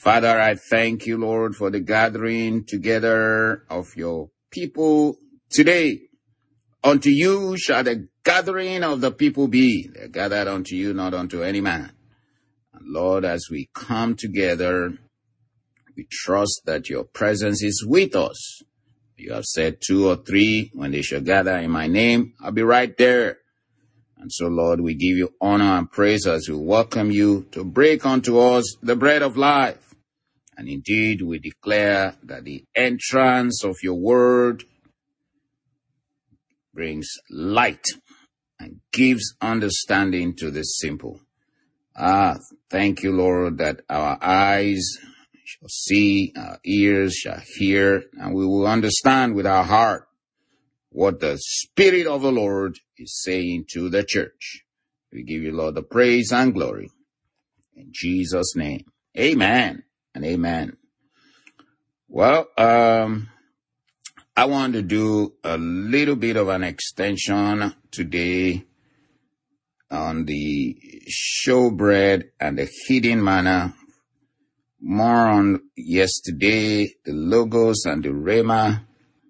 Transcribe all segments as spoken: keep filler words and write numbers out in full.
Father, I thank you, Lord, for the gathering together of your people today. Unto you shall the gathering of the people be. They are gathered unto you, not unto any man. And Lord, as we come together, we trust that your presence is with us. You have said two or three, when they shall gather in my name, I'll be right there. And so, Lord, we give you honor and praise as we welcome you to break unto us the bread of life. And indeed, we declare that the entrance of your word brings light and gives understanding to the simple. Ah, thank you, Lord, that our eyes shall see, our ears shall hear, and we will understand with our heart what the Spirit of the Lord is saying to the church. We give you, Lord, the praise and glory. In Jesus' name, amen and amen. Well, um, I want to do a little bit of an extension today on the showbread and the hidden manna. More on yesterday, the logos and the rhema.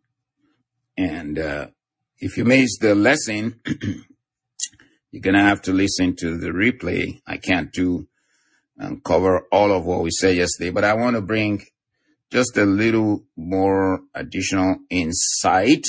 And uh, if you missed the lesson, you're going to have to listen to the replay. I can't do and cover all of what we said yesterday, but I want to bring just a little more additional insight.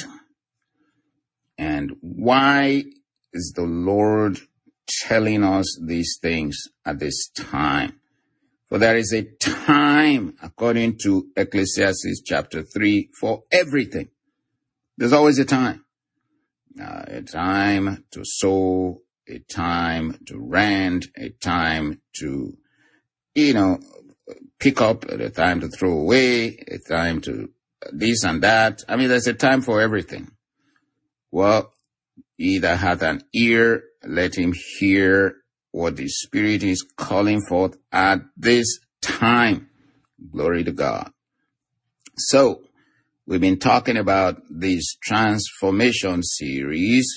And why is the Lord telling us these things at this time? For there is a time, according to Ecclesiastes chapter three, for everything. There's always a time. Uh, a time to sow, a time to rent, a time to, you know, pick up, a time to throw away, a time to this and that. I mean, there's a time for everything. Well, he that hath an ear, let him hear what the Spirit is calling forth at this time. Glory to God. So, we've been talking about this transformation series,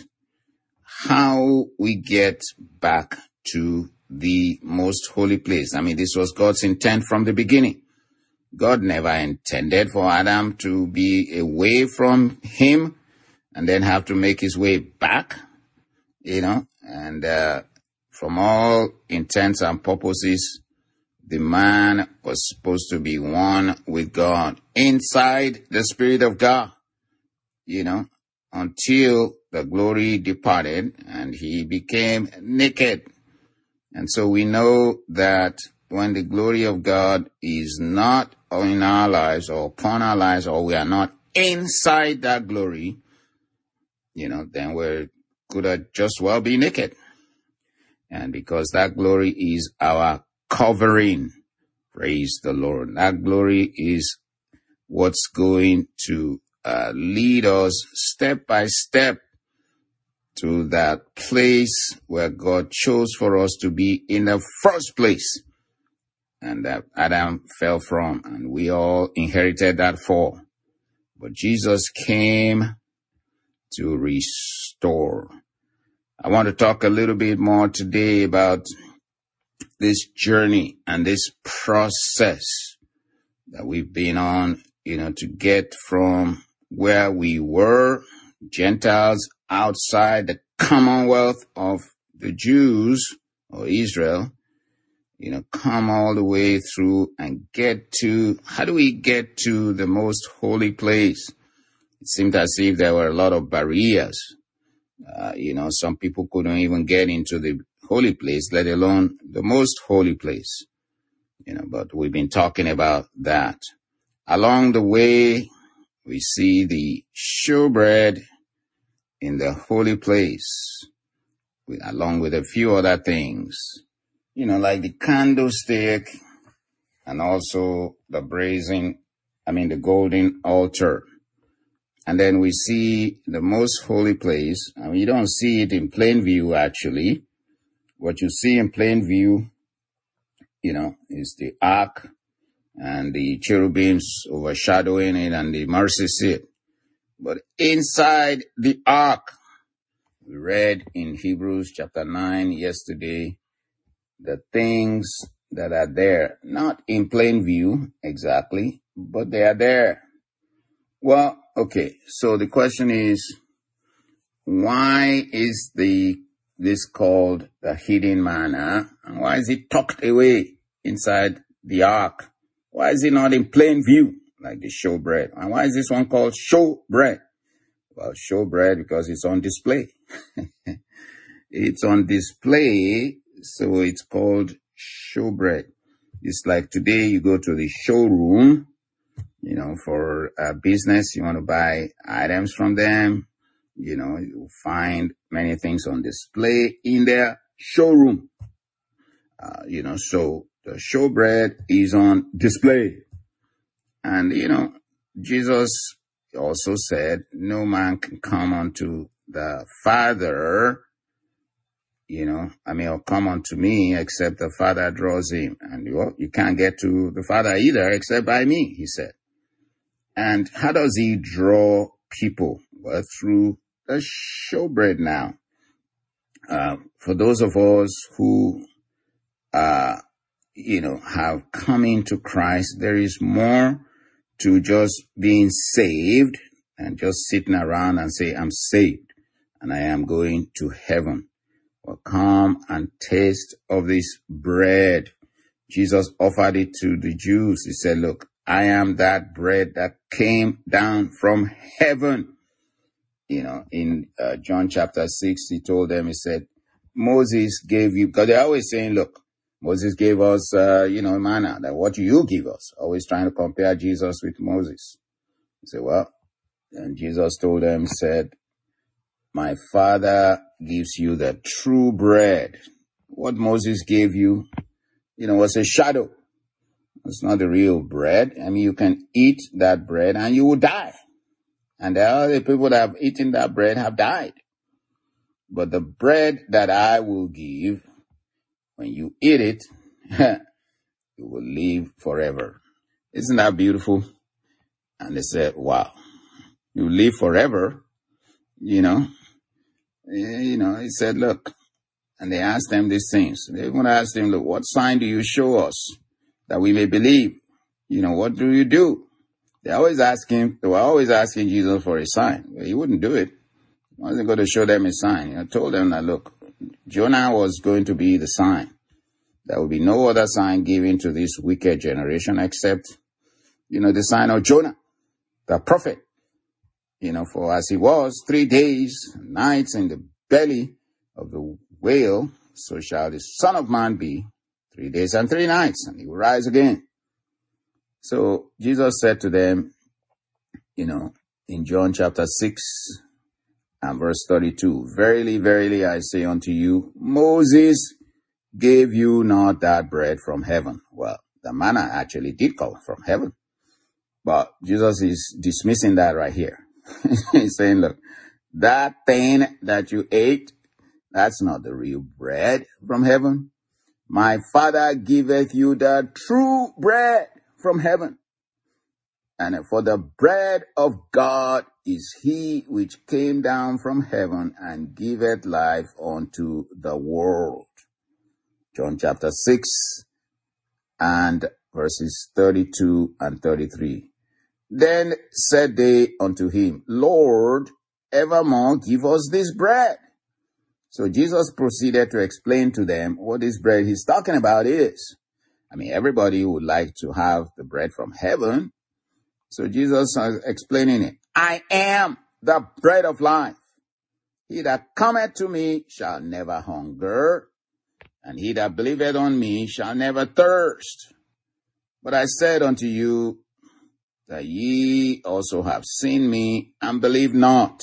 how we get back to the most holy place. I mean, this was God's intent from the beginning. God never intended for Adam to be away from him and then have to make his way back, you know, and uh, from all intents and purposes, the man was supposed to be one with God inside the Spirit of God, you know, until the glory departed and he became naked. And so we know that when the glory of God is not in our lives or upon our lives, or we are not inside that glory, you know, then we could have just well be naked. And because that glory is our covering, praise the Lord. That glory is what's going to uh, lead us step by step to that place where God chose for us to be in the first place, and that Adam fell from, and we all inherited that fall. But Jesus came to restore. I want to talk a little bit more today about this journey and this process that we've been on, you know, to get from where we were, Gentiles outside the commonwealth of the Jews or Israel, you know, come all the way through and get to, how do we get to the most holy place? It seemed as if there were a lot of barriers. Uh, you know, some people couldn't even get into the holy place, let alone the most holy place. You know, but we've been talking about that. Along the way, we see the showbread in the holy place, with, along with a few other things, you know, like the candlestick and also the brazen, I mean, the golden altar. And then we see the most holy place. I mean, you don't see it in plain view, actually. What you see in plain view, you know, is the ark and the cherubims overshadowing it and the mercy seat. But inside the ark, we read in Hebrews chapter nine yesterday, the things that are there, not in plain view exactly, but they are there. Well, okay, so the question is, why is the this called the hidden manna, and why is it tucked away inside the ark? Why is it not in plain view like the showbread? And why is this one called showbread? Well, showbread because it's on display. It's on display, so it's called showbread. It's like today you go to the showroom, you know, for a business, you want to buy items from them. You know, you find many things on display in their showroom. Uh, you know, so the showbread is on display. And, you know, Jesus also said, no man can come unto the Father, you know, I mean, or come unto me except the Father draws him. And you, you can't get to the Father either except by me, he said. And how does he draw people? Well, through the showbread now. Uh, for those of us who, uh, you know, have come into Christ, there is more to just being saved and just sitting around and say, I'm saved and I am going to heaven. Well, come and taste of this bread. Jesus offered it to the Jews. He said, look, I am that bread that came down from heaven. You know, in uh, John chapter six, he told them, he said, Moses gave you, because they're always saying, look, Moses gave us, uh, you know, manna. That what do you give us? Always trying to compare Jesus with Moses. He said, well, and Jesus told them, he said, my Father gives you the true bread. What Moses gave you, you know, was a shadow. It's not the real bread. I mean, you can eat that bread and you will die. And there are other people that have eaten that bread have died. But the bread that I will give, when you eat it, you will live forever. Isn't that beautiful? And they said, wow, you live forever, you know. You know, he said, look, and they asked them these things. They want to ask him, look, what sign do you show us that we may believe? You know, what do you do? They always ask him, they were always asking Jesus for a sign. Well, he wouldn't do it. He wasn't going to show them a sign. He told them that, look, Jonah was going to be the sign. There will be no other sign given to this wicked generation except, you know, the sign of Jonah, the prophet. You know, for as he was three days and nights in the belly of the whale, so shall the Son of Man be three days and three nights, and he will rise again. So Jesus said to them, you know, in John chapter six and verse thirty-two, verily, verily, I say unto you, Moses gave you not that bread from heaven. Well, the manna actually did come from heaven, but Jesus is dismissing that right here. He's saying, look, that thing that you ate, that's not the real bread from heaven. My Father giveth you the true bread from heaven. And for the bread of God is he which came down from heaven and giveth life unto the world. John chapter six and verses thirty-two and thirty-three. Then said they unto him, Lord, evermore give us this bread. So Jesus proceeded to explain to them what this bread he's talking about is. I mean, everybody would like to have the bread from heaven. So Jesus is explaining it. I am the bread of life. He that cometh to me shall never hunger, and he that believeth on me shall never thirst. But I said unto you, that ye also have seen me and believe not.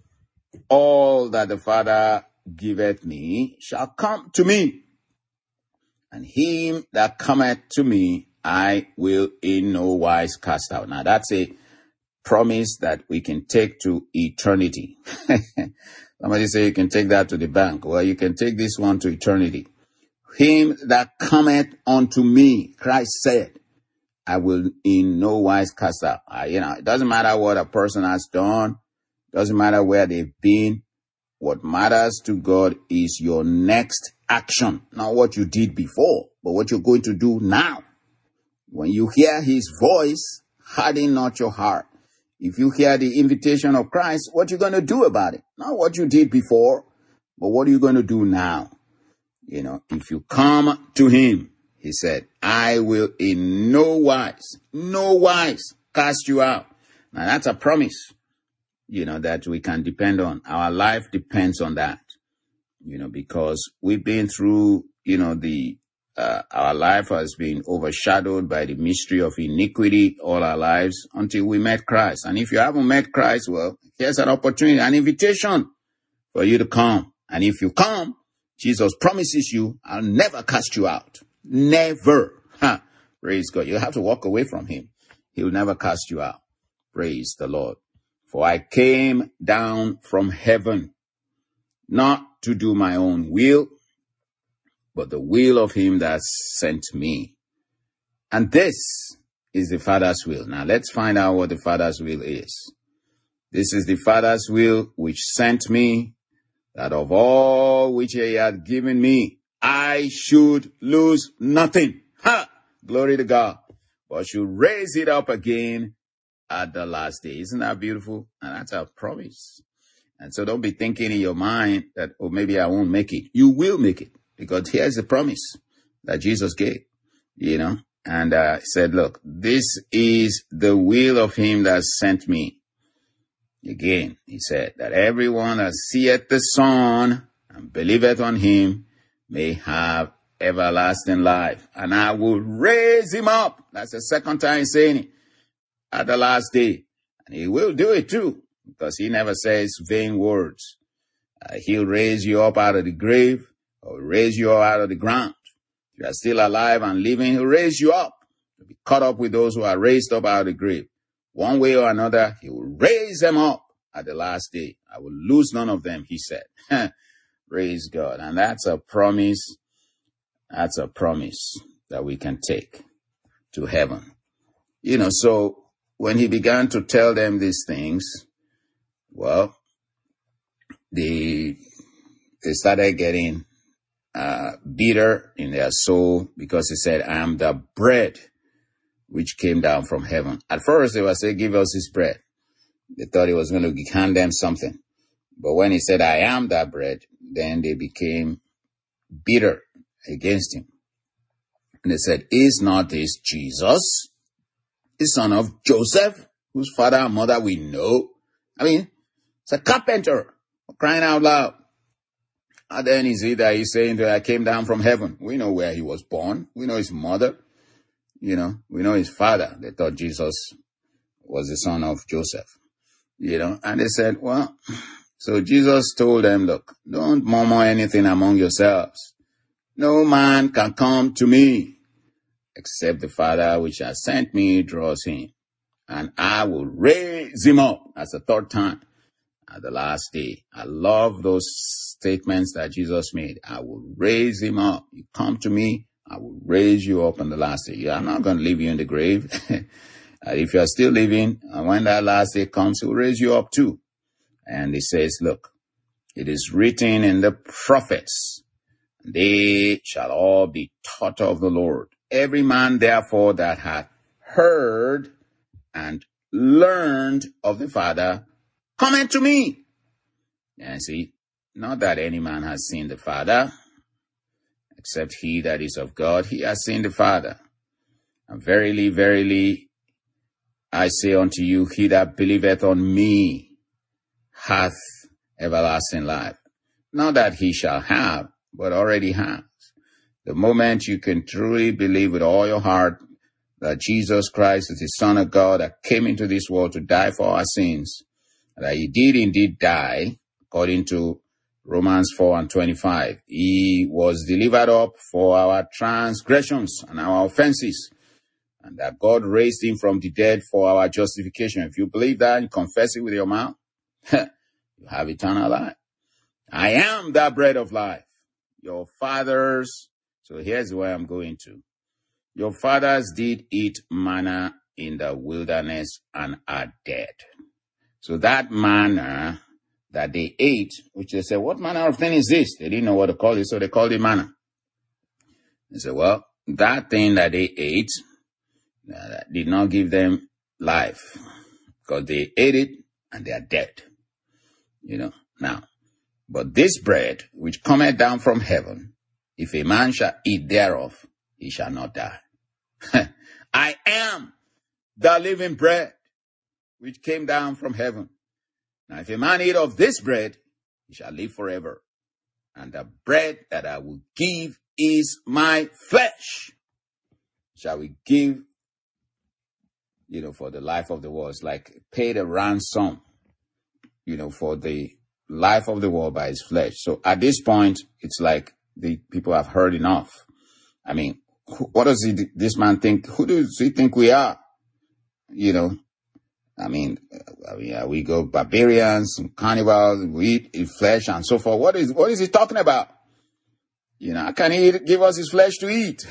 All that the Father giveth me shall come to me, and him that cometh to me I will in no wise cast out. Now that's a promise that we can take to eternity. Somebody say you can take that to the bank. Well, you can take this one to eternity. Him that cometh unto me, Christ said, I will in no wise cast out. Uh, you know, it doesn't matter what a person has done. Doesn't matter where they've been. What matters to God is your next action, not what you did before, but what you're going to do now. When you hear his voice, harden not your heart. If you hear the invitation of Christ, what you going to do about it? Not what you did before, but what are you going to do now? You know, if you come to him, he said, I will in no wise, no wise cast you out. Now that's a promise, you know, that we can depend on. Our life depends on that, you know, because we've been through, you know, the, uh, our life has been overshadowed by the mystery of iniquity all our lives until we met Christ. And if you haven't met Christ, well, here's an opportunity, an invitation for you to come. And if you come, Jesus promises you, I'll never cast you out. Never. Ha. Praise God. You have to walk away from him. He'll never cast you out. Praise the Lord. For I came down from heaven, not to do my own will, but the will of him that sent me. And this is the Father's will. Now let's find out what the Father's will is. This is the Father's will which sent me, that of all which he had given me, I should lose nothing. Ha! Glory to God. But should raise it up again at the last day. Isn't that beautiful? And that's our promise. And so don't be thinking in your mind that, oh, maybe I won't make it. You will make it, because here's the promise that Jesus gave, you know, and uh, said, look, this is the will of him that sent me. Again, he said that everyone that seeth the Son and believeth on him may have everlasting life, and I will raise him up. That's the second time saying it, at the last day. And he will do it too, because he never says vain words. Uh, he'll raise you up out of the grave, or raise you up out of the ground. If you are still alive and living, he'll raise you up to be caught up with those who are raised up out of the grave. One way or another, he will raise them up at the last day. I will lose none of them, he said. Praise God. And that's a promise. That's a promise that we can take to heaven. You know, so when he began to tell them these things, well, they, they started getting uh, bitter in their soul, because he said, I am the bread which came down from heaven. At first, they were saying, give us this bread. They thought he was going to hand them something. But when he said, I am that bread, then they became bitter against him. And they said, is not this Jesus, the son of Joseph, whose father and mother we know? I mean, it's a carpenter, crying out loud. And then is it that he's saying that I came down from heaven? We know where he was born. We know his mother. You know, we know his father. They thought Jesus was the son of Joseph. You know, and they said, well, so Jesus told them, look, don't murmur anything among yourselves. No man can come to me except the Father which has sent me draws him. And I will raise him up. That's the third time at the last day. I love those statements that Jesus made. I will raise him up. You come to me, I will raise you up on the last day. I'm not going to leave you in the grave. If you are still living, and when that last day comes, he will raise you up too. And he says, look, it is written in the prophets, they shall all be taught of the Lord. Every man, therefore, that hath heard and learned of the Father, come unto me. And see, not that any man has seen the Father, except he that is of God, he has seen the Father. And verily, verily, I say unto you, he that believeth on me hath everlasting life. Not that he shall have, but already has. The moment you can truly believe with all your heart that Jesus Christ is the Son of God that came into this world to die for our sins, that he did indeed die, according to Romans four and twenty-five. He was delivered up for our transgressions and our offenses, and that God raised him from the dead for our justification. If you believe that and confess it with your mouth, you have eternal life. I am that bread of life. Your fathers, so here's where I'm going to. Your fathers did eat manna in the wilderness and are dead. So that manna that they ate, which they said, what manner of thing is this? They didn't know what to call it, so they called it manna. They said, well, that thing that they ate uh, that did not give them life, because they ate it and they are dead. You know, now, but this bread which cometh down from heaven, if a man shall eat thereof, he shall not die. I am the living bread which came down from heaven. Now, if a man eat of this bread, he shall live forever. And the bread that I will give is my flesh. Shall we give, you know, for the life of the world? It's like pay the ransom, you know, for the life of the world by his flesh. So at this point, it's like the people have heard enough. I mean, what does he, this man think? Who does he think we are? You know, I mean, I mean uh, we go barbarians, carnivals, we eat flesh and so forth. What is, what is he talking about? You know, how can he give us his flesh to eat?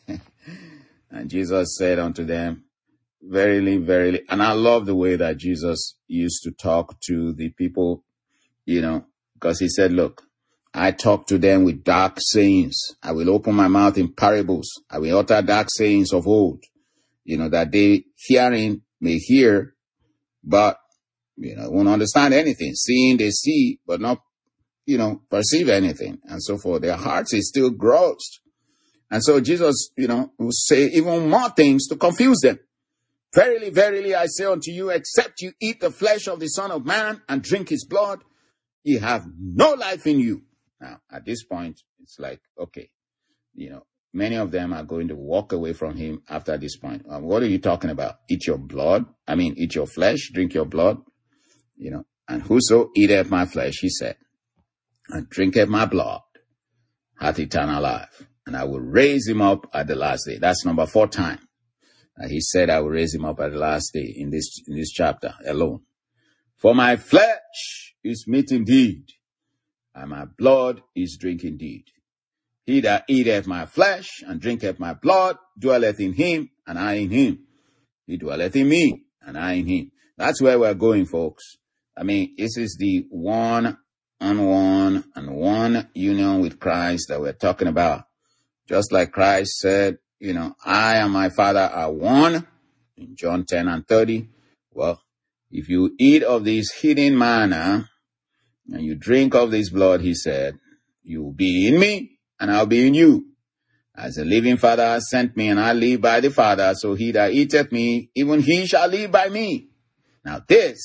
And Jesus said unto them, verily, verily. And I love the way that Jesus used to talk to the people, you know, because he said, look, I talk to them with dark sayings. I will open my mouth in parables. I will utter dark sayings of old, you know, that they hearing may hear, but, you know, won't understand anything. Seeing, they see, but not, you know, perceive anything. And so forth. Their hearts is still grossed. And so Jesus, you know, will say even more things to confuse them. Verily, verily, I say unto you, except you eat the flesh of the Son of Man and drink his blood, ye have no life in you. Now, at this point, it's like, okay, you know, many of them are going to walk away from him after this point. Um, what are you talking about? Eat your blood? I mean, eat your flesh, drink your blood, you know, and whoso eateth my flesh, he said, and drinketh my blood, hath eternal life, and I will raise him up at the last day. That's number four time. Uh, he said, I will raise him up at the last day in this, in this chapter alone. For my flesh is meat indeed, and my blood is drink indeed. He that eateth my flesh and drinketh my blood dwelleth in him, and I in him. He dwelleth in me, and I in him. That's where we're going, folks. I mean, this is the one on one and one union with Christ that we're talking about. Just like Christ said, you know, I and my Father are one in John ten and thirty. Well, if you eat of this hidden manna and you drink of this blood, he said, you will be in me and I'll be in you. As the living Father has sent me, and I live by the Father, so he that eateth me, even he shall live by me. Now this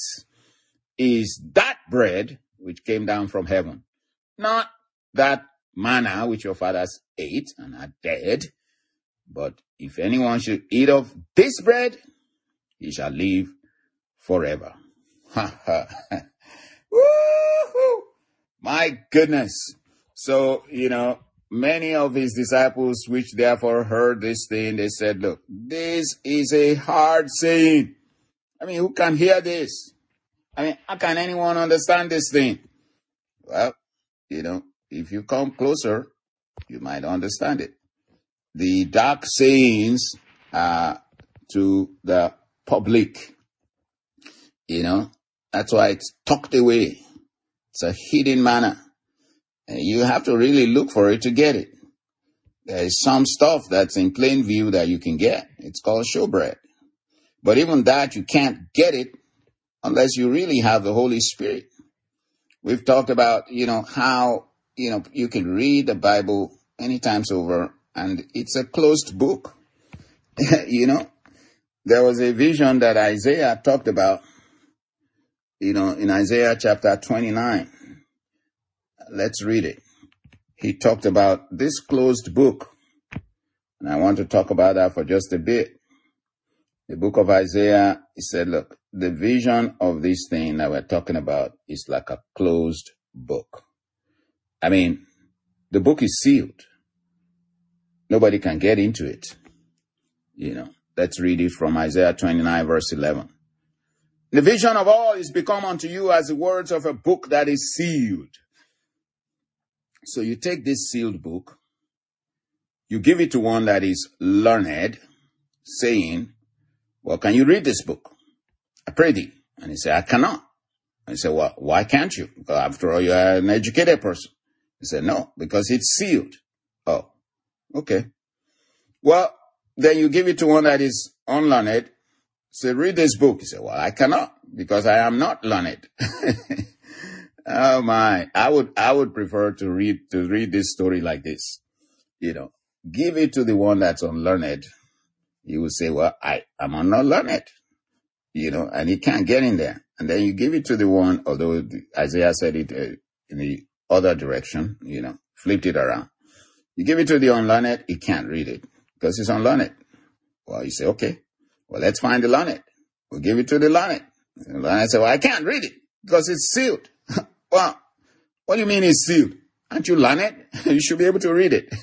is that bread which came down from heaven, not that manna which your fathers ate and are dead. But if anyone should eat of this bread, he shall live forever. Ha ha. Woo-hoo. My goodness. So, you know, many of his disciples, which therefore heard this thing, they said, look, this is a hard saying. I mean, who can hear this? I mean, how can anyone understand this thing? Well, you know, if you come closer, you might understand it. The dark sayings uh, to the public, you know, that's why it's tucked away. It's a hidden manna. And you have to really look for it to get it. There is some stuff that's in plain view that you can get. It's called showbread. But even that, you can't get it unless you really have the Holy Spirit. We've talked about, you know, how, you know, you can read the Bible many times over, and it's a closed book. You know, there was a vision that Isaiah talked about, you know, in Isaiah chapter twenty-nine. Let's read it. He talked about this closed book, and I want to talk about that for just a bit. The book of Isaiah, he said, look, the vision of this thing that we're talking about is like a closed book. I mean, the book is sealed. Nobody can get into it. You know, let's read it from Isaiah twenty-nine, verse eleven. The vision of all is become unto you as the words of a book that is sealed. So you take this sealed book, you give it to one that is learned, saying, well, can you read this book? I pray thee. And he said, I cannot. I said, well, why can't you? Because after all, you're an educated person. He said, no, because it's sealed. Oh, okay. Well, then you give it to one that is unlearned. Say, read this book. He said, well, I cannot because I am not learned. Oh my, I would, I would prefer to read, to read this story like this. You know, give it to the one that's unlearned. He would say, well, I am not learned, you know, and he can't get in there. And then you give it to the one, although Isaiah said it uh, in the other direction, you know, flipped it around. You give it to the unlearned, he can't read it because he's unlearned. Well, you say, okay, well, let's find the learned. We'll give it to the learned. The learned say, well, I can't read it because it's sealed. Well, what do you mean it's sealed? Aren't you learned? You should be able to read it.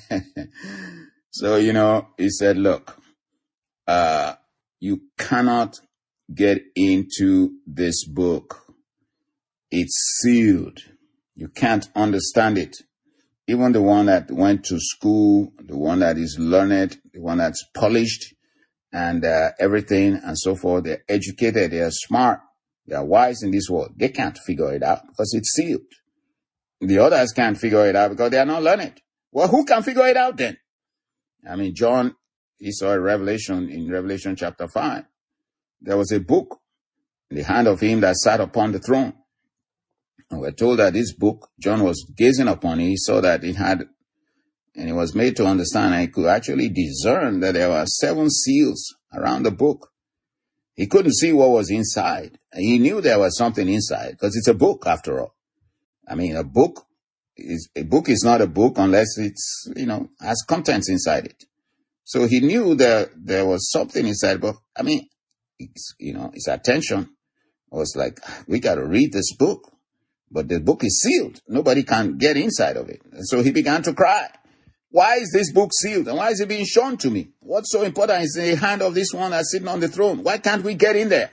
So, you know, he said, look, uh, you cannot get into this book. It's sealed. You can't understand it. Even the one that went to school, the one that is learned, the one that's polished and uh, everything and so forth, they're educated, they're smart, they're wise in this world. They can't figure it out because it's sealed. The others can't figure it out because they are not learned. Well, who can figure it out then? I mean, John, he saw a revelation in Revelation chapter five. There was a book in the hand of him that sat upon the throne. And we're told that this book, John was gazing upon it. He saw that it had, and he was made to understand, and he could actually discern that there were seven seals around the book. He couldn't see what was inside. He knew there was something inside because it's a book after all. I mean, a book is, a book is not a book unless it's, you know, has contents inside it. So he knew that there was something inside, but I mean, it's, you know, his attention was like, we got to read this book, but the book is sealed. Nobody can get inside of it. And so he began to cry. Why is this book sealed? And why is it being shown to me? What's so important is in the hand of this one that's sitting on the throne. Why can't we get in there?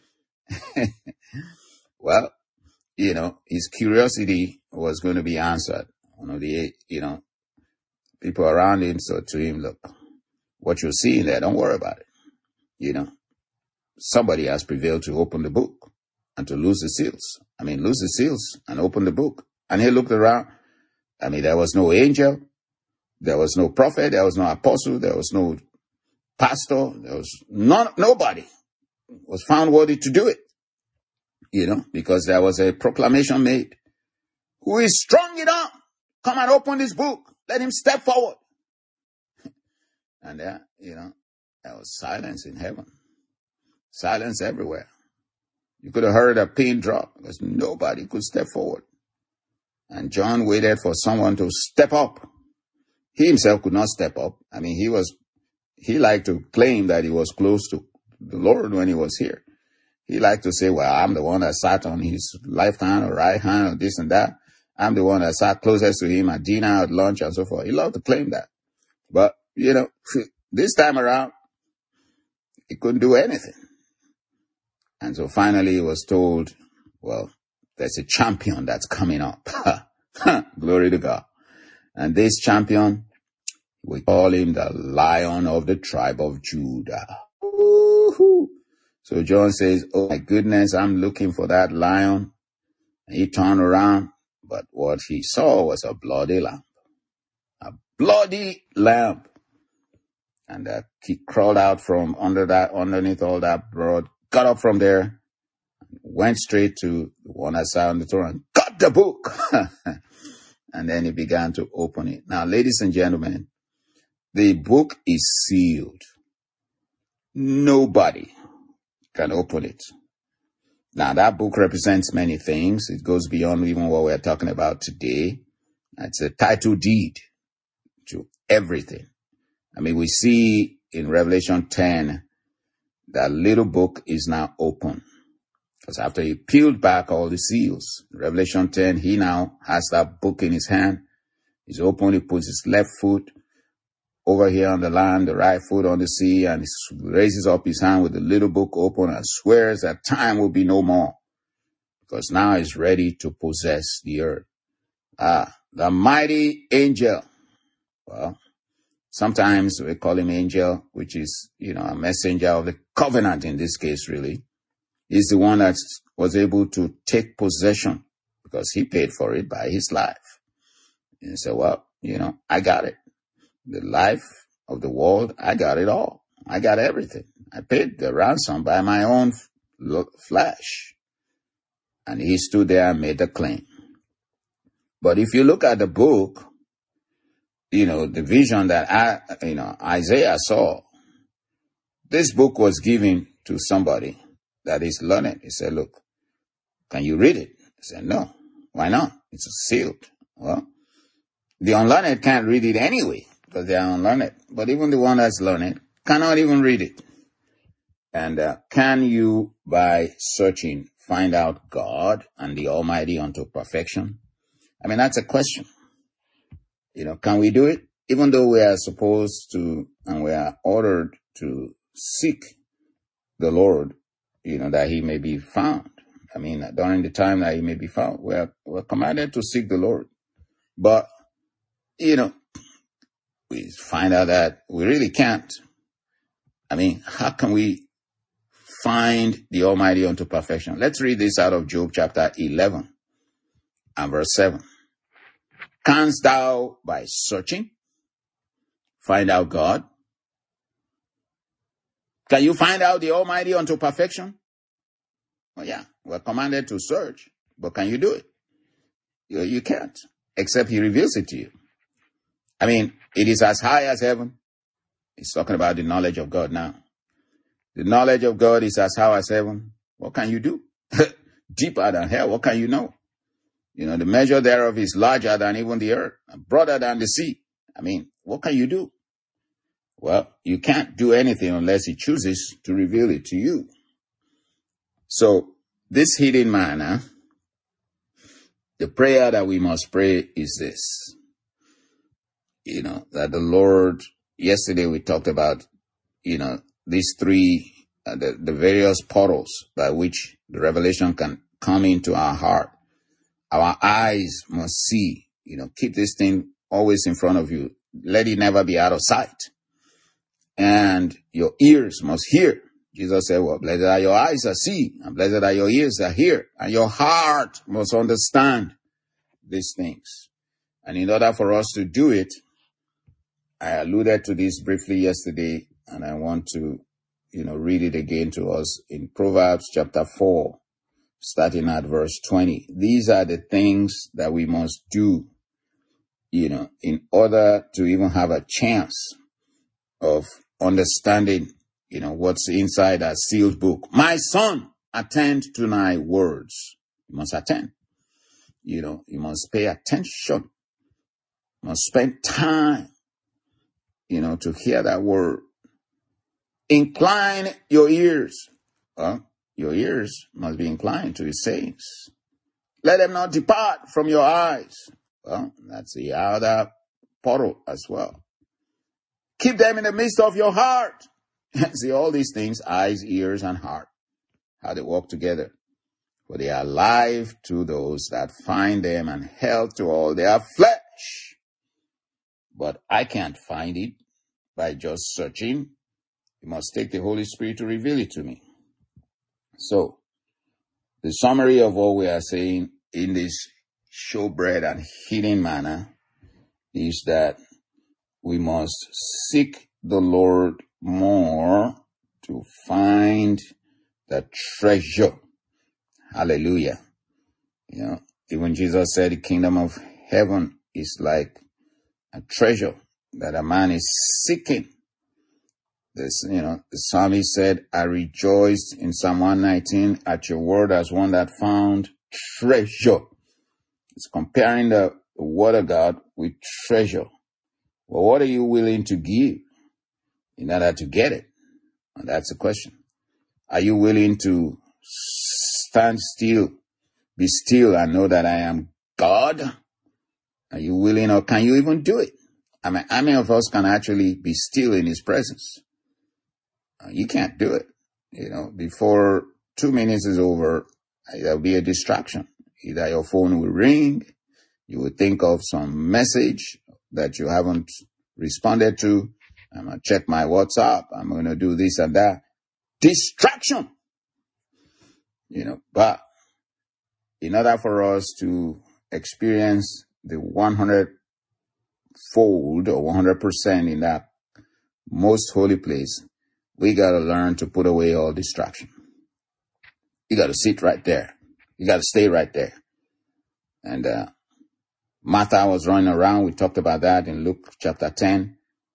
Well, you know, his curiosity was going to be answered. One of the, you know, people around him said to him, look, what you're seeing there, don't worry about it. You know, somebody has prevailed to open the book and to lose the seals. I mean, lose the seals and open the book. And he looked around. I mean, there was no angel. There was no prophet. There was no apostle. There was no pastor. There was none, nobody was found worthy to do it. You know, because there was a proclamation made. Who is strong enough? Come and open this book. Let him step forward. And there, you know, there was silence in heaven. Silence everywhere. You could have heard a pin drop because nobody could step forward. And John waited for someone to step up. He himself could not step up. I mean, he was, he liked to claim that he was close to the Lord when he was here. He liked to say, well, I'm the one that sat on his left hand or right hand or this and that. I'm the one that sat closest to him at dinner, at lunch, and so forth. He loved to claim that. But, you know, this time around, he couldn't do anything. And so finally he was told, well, there's a champion that's coming up. Glory to God. And this champion, we call him the Lion of the tribe of Judah. Woo-hoo. So John says, oh my goodness, I'm looking for that lion. And he turned around, but what he saw was a bloody lamb. A bloody lamb. And uh, he crawled out from under that, underneath all that blood, got up from there, went straight to the one that sat on the throne and got the book. And then he began to open it. Now, ladies and gentlemen, the book is sealed. Nobody can open it. Now, that book represents many things. It goes beyond even what we're talking about today. It's a title deed to everything. I mean, we see in Revelation ten, that little book is now open. Because after he peeled back all the seals, Revelation ten, he now has that book in his hand. He's open, he puts his left foot over here on the land, the right foot on the sea, and he raises up his hand with the little book open and swears that time will be no more. Because now he's ready to possess the earth. Ah, the mighty angel. Well, sometimes we call him angel, which is, you know, a messenger of the covenant in this case, really. He's the one that's was able to take possession because he paid for it by his life. And he said, well, you know, I got it. The life of the world, I got it all. I got everything. I paid the ransom by my own flesh. And he stood there and made the claim. But if you look at the book, you know, the vision that I, you know, Isaiah saw, this book was given to somebody that is learned. He said, look, can you read it? He said, no. Why not? It's sealed. Well, the unlearned can't read it anyway because they are unlearned. But even the one that's learned cannot even read it. And uh, can you, by searching, find out God and the Almighty unto perfection? I mean, that's a question. You know, can we do it? Even though we are supposed to, and we are ordered to seek the Lord, you know, that he may be found. I mean, during the time that he may be found, we are, we're commanded to seek the Lord. But, you know, we find out that we really can't. I mean, how can we find the Almighty unto perfection? Let's read this out of Job chapter eleven and verse seven. Canst thou by searching find out God? Can you find out the Almighty unto perfection? Well, yeah, we're commanded to search, but can you do it? You, you can't, except he reveals it to you. I mean, it is as high as heaven. He's talking about the knowledge of God now. The knowledge of God is as high as heaven. What can you do? Deeper than hell, what can you know? You know, the measure thereof is larger than even the earth, and broader than the sea. I mean, what can you do? Well, you can't do anything unless he chooses to reveal it to you. So, this hidden manna, the prayer that we must pray is this. You know, that the Lord, yesterday we talked about, you know, these three, uh, the, the various portals by which the revelation can come into our heart. Our eyes must see, you know, keep this thing always in front of you. Let it never be out of sight. And your ears must hear. Jesus said, well, blessed are your eyes that see, and blessed are your ears that hear. And your heart must understand these things. And in order for us to do it, I alluded to this briefly yesterday, and I want to, you know, read it again to us in Proverbs chapter four, starting at verse twenty. These are the things that we must do, you know, in order to even have a chance of understanding, you know, what's inside that sealed book. My son, attend to thy words. You must attend. You know, you must pay attention. You must spend time, you know, to hear that word. Incline your ears. Well, your ears must be inclined to his sayings. Let them not depart from your eyes. Well, that's the other portal as well. Keep them in the midst of your heart. See, all these things, eyes, ears, and heart, how they work together. For they are life to those that find them and health to all their flesh. But I can't find it by just searching. You must take the Holy Spirit to reveal it to me. So, the summary of what we are saying in this showbread and hidden manna is that we must seek the Lord more to find the treasure. Hallelujah. You know, even Jesus said the kingdom of heaven is like a treasure that a man is seeking. This, you know, the psalmist said, I rejoiced in Psalm one nineteen at your word as one that found treasure. It's comparing the word of God with treasure. Well, what are you willing to give in order to get it? And that's the question. Are you willing to stand still, be still, and know that I am God? Are you willing, or can you even do it? I mean, how many of us can actually be still in his presence? You can't do it. You know, before two minutes is over, there'll be a distraction. Either your phone will ring, you will think of some message that you haven't responded to. I'm going to check my WhatsApp. I'm going to do this and that. Distraction. You know, but in order for us to experience the one hundred fold or one hundred percent in that most holy place, we got to learn to put away all distraction. You got to sit right there. You got to stay right there. And uh, Martha was running around. We talked about that in Luke chapter ten.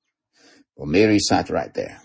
But Mary sat right there.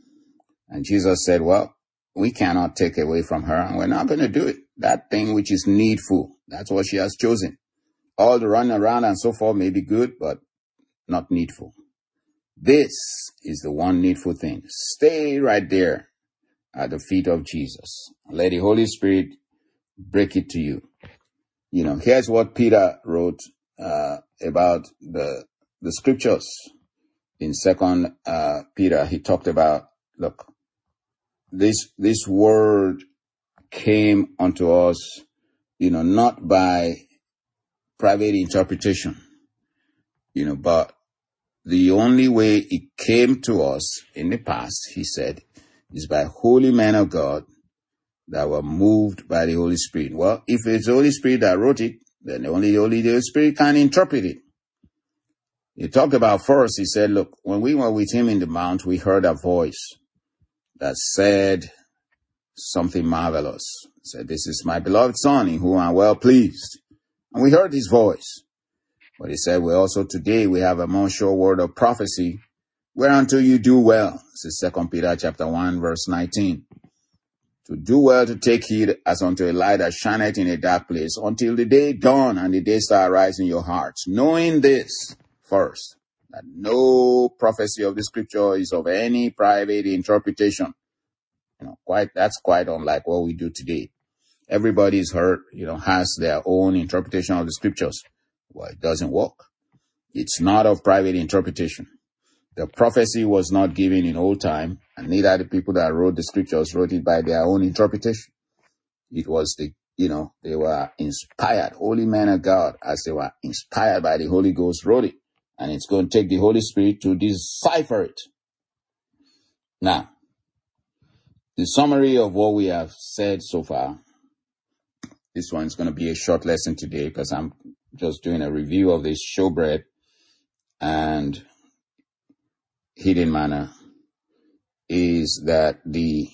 And Jesus said, well, we cannot take away from her, and we're not going to do it. That thing which is needful, that's what she has chosen. All the running around and so forth may be good, but not needful. This is the one needful thing. Stay right there at the feet of Jesus. Let the Holy Spirit break it to you. You know, here's what Peter wrote uh, about the the scriptures. In Second uh, Peter, he talked about, look, this this word came unto us, you know, not by private interpretation, you know, but the only way it came to us in the past, he said, is by holy men of God that were moved by the Holy Spirit. Well, if it's the Holy Spirit that wrote it, then only the Holy Spirit can interpret it. He talked about first, he said, look, when we were with him in the mount, we heard a voice that said something marvelous. He said, this is my beloved son in whom I'm well pleased. And we heard his voice. But he said, we also today we have a more sure word of prophecy, whereunto you do well. This is Second Peter chapter one, verse nineteen. To do well to take heed as unto a light that shineth in a dark place, until the day dawn and the day star arise in your hearts, knowing this first, that no prophecy of the scripture is of any private interpretation. You know, quite that's quite unlike what we do today. Everybody's heard, you know, has their own interpretation of the scriptures. Well, it doesn't work. It's not of private interpretation. The prophecy was not given in old time, and neither the people that wrote the scriptures wrote it by their own interpretation. It was the, you know, they were inspired. Holy men of God, as they were inspired by the Holy Ghost, wrote it. And it's going to take the Holy Spirit to decipher it. Now, the summary of what we have said so far, this one's going to be a short lesson today because I'm just doing a review of this showbread and hidden manna, is that the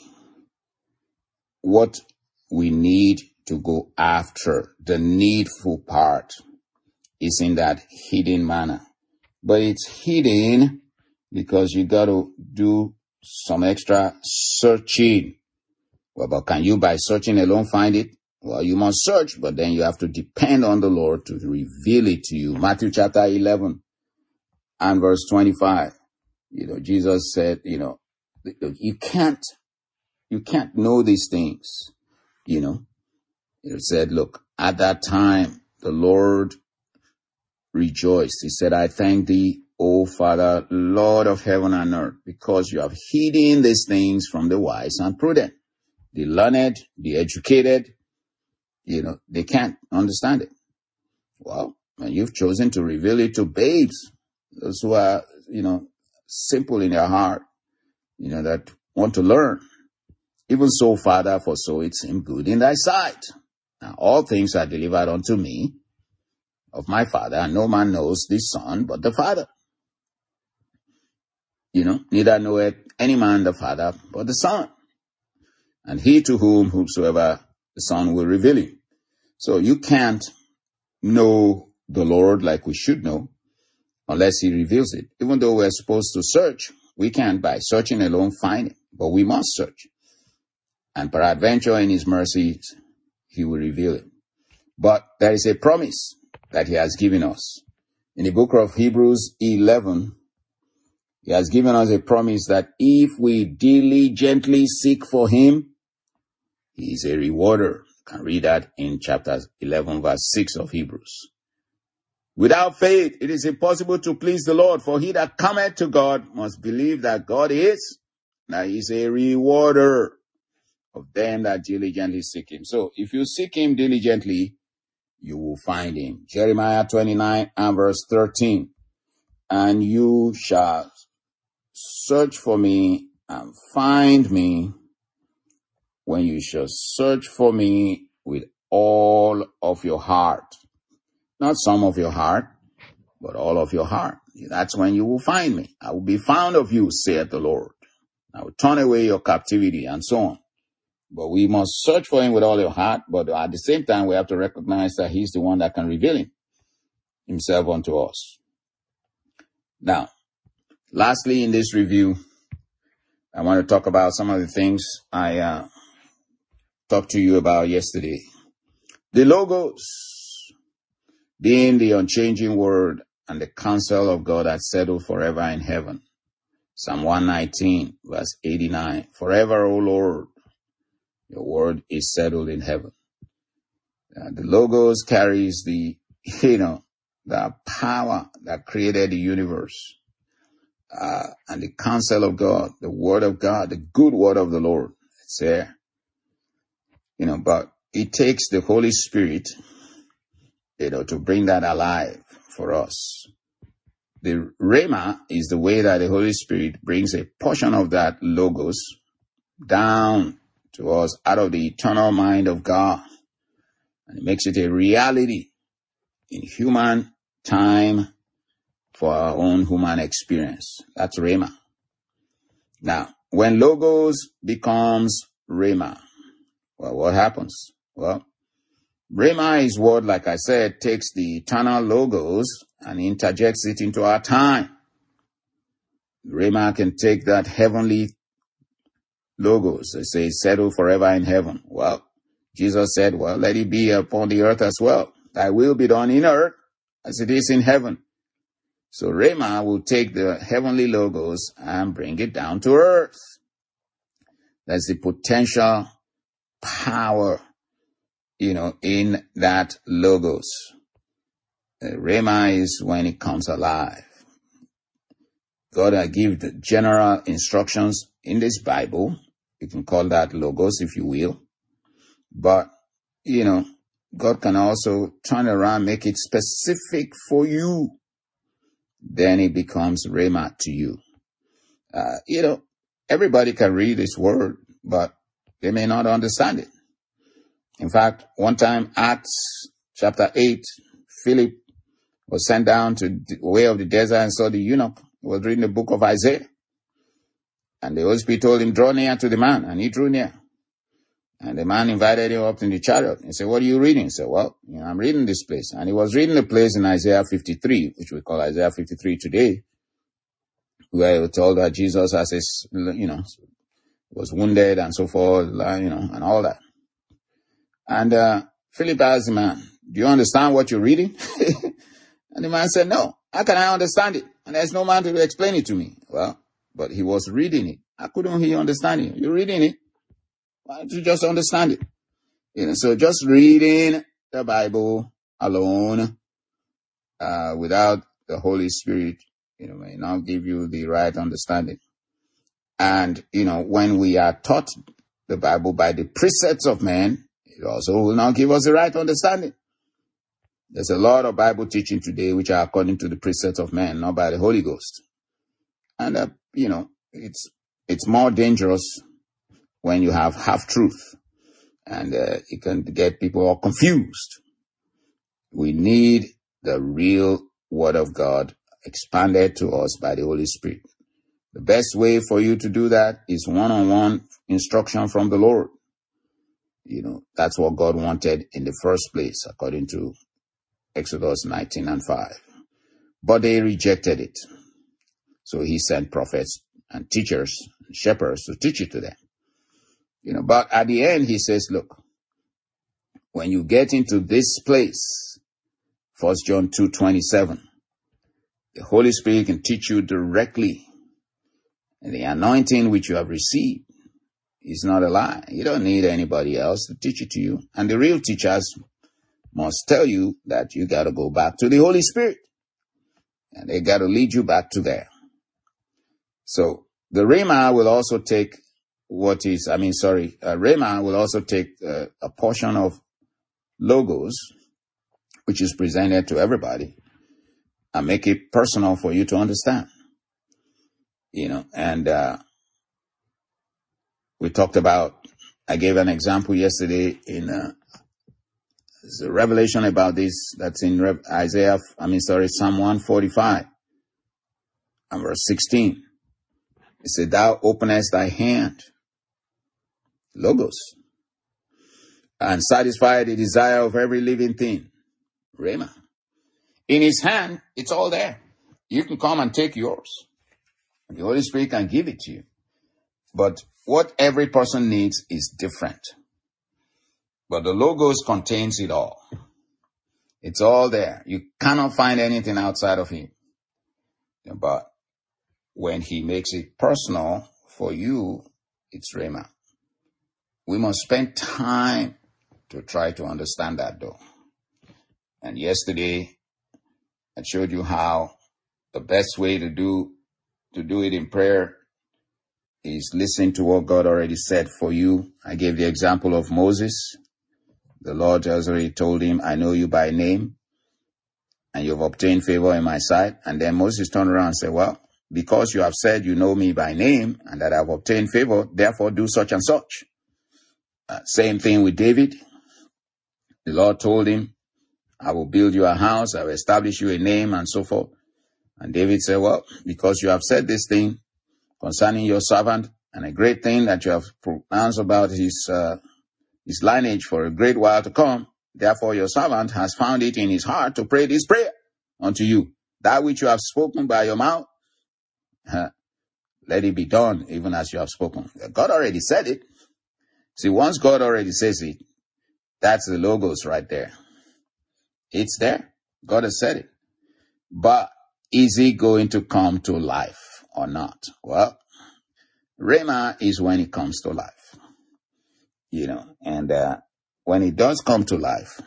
what we need to go after, the needful part, is in that hidden manna. But it's hidden because you got to do some extra searching. Well, but can you by searching alone find it? Well, you must search, but then you have to depend on the Lord to reveal it to you. Matthew chapter eleven and verse twenty-five. You know, Jesus said, you know, you can't, you can't know these things. You know, he said, look, at that time, the Lord rejoiced. He said, I thank thee, O Father, Lord of heaven and earth, because you have hidden these things from the wise and prudent. The learned, the educated, you know, they can't understand it. Well, and you've chosen to reveal it to babes, those who are, you know, simple in their heart, you know, that want to learn. Even so, Father, for so it seemed good in thy sight. Now, all things are delivered unto me of my Father, and no man knows the Son but the Father. You know, neither knoweth any man the Father but the Son, and he to whom whomsoever the Son will reveal him. So you can't know the Lord like we should know unless he reveals it. Even though we're supposed to search, we can't by searching alone find it, but we must search. And peradventure in his mercies, he will reveal it. But there is a promise that he has given us. In the book of Hebrews eleven, he has given us a promise that if we diligently seek for him, he is a rewarder. You can read that in chapter eleven, verse six of Hebrews. Without faith, it is impossible to please the Lord, for he that cometh to God must believe that God is, that he is a rewarder of them that diligently seek him. So if you seek him diligently, you will find him. Jeremiah twenty-nine and verse thirteen. And you shall search for me and find me when you shall search for me with all of your heart. Not some of your heart, but all of your heart. That's when you will find me. I will be found of you, saith the Lord. I will turn away your captivity, and so on. But we must search for him with all your heart, but at the same time, we have to recognize that he's the one that can reveal him, himself unto us. Now, lastly, in this review, I want to talk about some of the things I uh, talked to you about yesterday. The Logos, being the unchanging word and the counsel of God that settled forever in heaven. Psalm one nineteen, verse eighty-nine. Forever, O Lord, your word is settled in heaven. Uh, the Logos carries the, you know, the power that created the universe. Uh, and the counsel of God, the word of God, the good word of the Lord. It's there. You know, but it takes the Holy Spirit, you know, to bring that alive for us. The Rhema is the way that the Holy Spirit brings a portion of that Logos down to us out of the eternal mind of God. And it makes it a reality in human time for our own human experience. That's Rhema. Now, when Logos becomes Rhema, well, what happens? Well, Rhema is what, like I said, takes the eternal Logos and interjects it into our time. Rhema can take that heavenly Logos. They say, settle forever in heaven. Well, Jesus said, well, let it be upon the earth as well. Thy will be done in earth as it is in heaven. So Rhema will take the heavenly Logos and bring it down to earth. That's the potential power, you know, in that Logos. Uh, Rhema is when it comes alive. God will give the general instructions in this Bible. You can call that Logos if you will. But, you know, God can also turn around, make it specific for you. Then it becomes Rhema to you. Uh, you know, everybody can read this word, but they may not understand it. In fact, one time, Acts chapter eight, Philip was sent down to the way of the desert and saw the eunuch. He was reading the book of Isaiah. And the Holy Spirit told him, draw near to the man. And he drew near. And the man invited him up in the chariot. He said, what are you reading? He said, well, you know, I'm reading this place. And he was reading the place in Isaiah fifty-three, which we call Isaiah fifty-three today, where he was told that Jesus has his, you know, was wounded and so forth, you know, and all that. And uh, Philip asked the man, do you understand what you're reading? And the man said, no, how can I understand it? And there's no man to explain it to me. Well, but he was reading it. How couldn't he understand it? You're reading it. Why don't you just understand it? You know, so just reading the Bible alone, uh, without the Holy Spirit, you know, may not give you the right understanding. And, you know, when we are taught the Bible by the precepts of men, it also will not give us the right understanding. There's a lot of Bible teaching today which are according to the precepts of men, not by the Holy Ghost. And, uh, you know, it's it's more dangerous when you have half-truth. And uh, it can get people all confused. We need the real Word of God expanded to us by the Holy Spirit. The best way for you to do that is one-on-one instruction from the Lord. You know, that's what God wanted in the first place, according to Exodus nineteen and five. But they rejected it. So he sent prophets and teachers and shepherds to teach it to them. You know, but at the end, he says, look, when you get into this place, First John two twenty-seven, the Holy Spirit can teach you directly. And the anointing which you have received is not a lie. You don't need anybody else to teach it to you. And the real teachers must tell you that you got to go back to the Holy Spirit. And they got to lead you back to there. So the Rhema will also take what is, I mean, sorry, uh, Rhema will also take uh, a portion of Logos, which is presented to everybody, and make it personal for you to understand. You know, and uh, we talked about, I gave an example yesterday in uh, There's a revelation about this that's in Re- Isaiah, I mean, sorry, Psalm one forty-five and verse sixteen. It said, thou openest thy hand, logos, and satisfy the desire of every living thing, Rhema. In his hand, it's all there. You can come and take yours. The Holy Spirit can give it to you. But what every person needs is different. But the logos contains it all. It's all there. You cannot find anything outside of him. But when he makes it personal for you, it's Rhema. We must spend time to try to understand that, though. And yesterday, I showed you how the best way to do to do it in prayer is listen to what God already said for you. I gave the example of Moses. The Lord has already told him, I know you by name, and you've obtained favor in my sight. And then Moses turned around and said, well, because you have said you know me by name and that I've obtained favor, therefore do such and such. Uh, same thing with David. The Lord told him, I will build you a house, I will establish you a name, and so forth. And David said, well, because you have said this thing concerning your servant, and a great thing that you have pronounced about his uh, his lineage for a great while to come, therefore your servant has found it in his heart to pray this prayer unto you. That which you have spoken by your mouth, uh, let it be done even as you have spoken. God already said it. See, once God already says it, that's the logos right there. It's there. God has said it. But is it going to come to life or not? Well, Rhema is when it comes to life. You know, and uh, when it does come to life,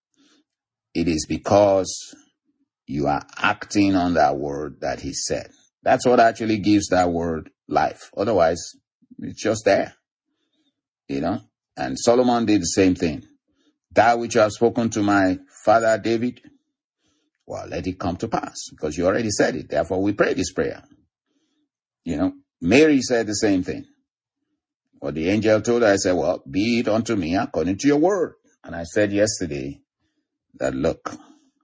it is because you are acting on that word that he said. That's what actually gives that word life. Otherwise, it's just there. You know, and Solomon did the same thing. That which you have spoken to my father David, well, let it come to pass, because you already said it. Therefore, we pray this prayer. You know, Mary said the same thing. Well, the angel told her, I said, well, be it unto me according to your word. And I said yesterday that, look,